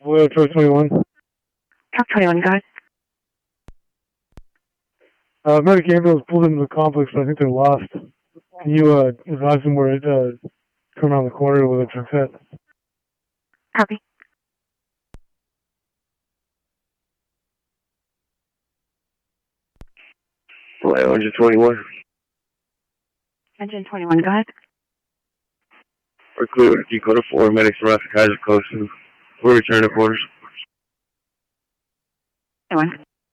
Well, Truck 21. Truck 21, go ahead. Medic ambulance pulled into the complex, but I think they're lost. Can you advise them where it come around the corner with a truck set? Copy. Flight 121. Engine 21, go ahead. We're clear with Dakota 4, medics around the Kaiser Coast. We're returning to quarters. 21.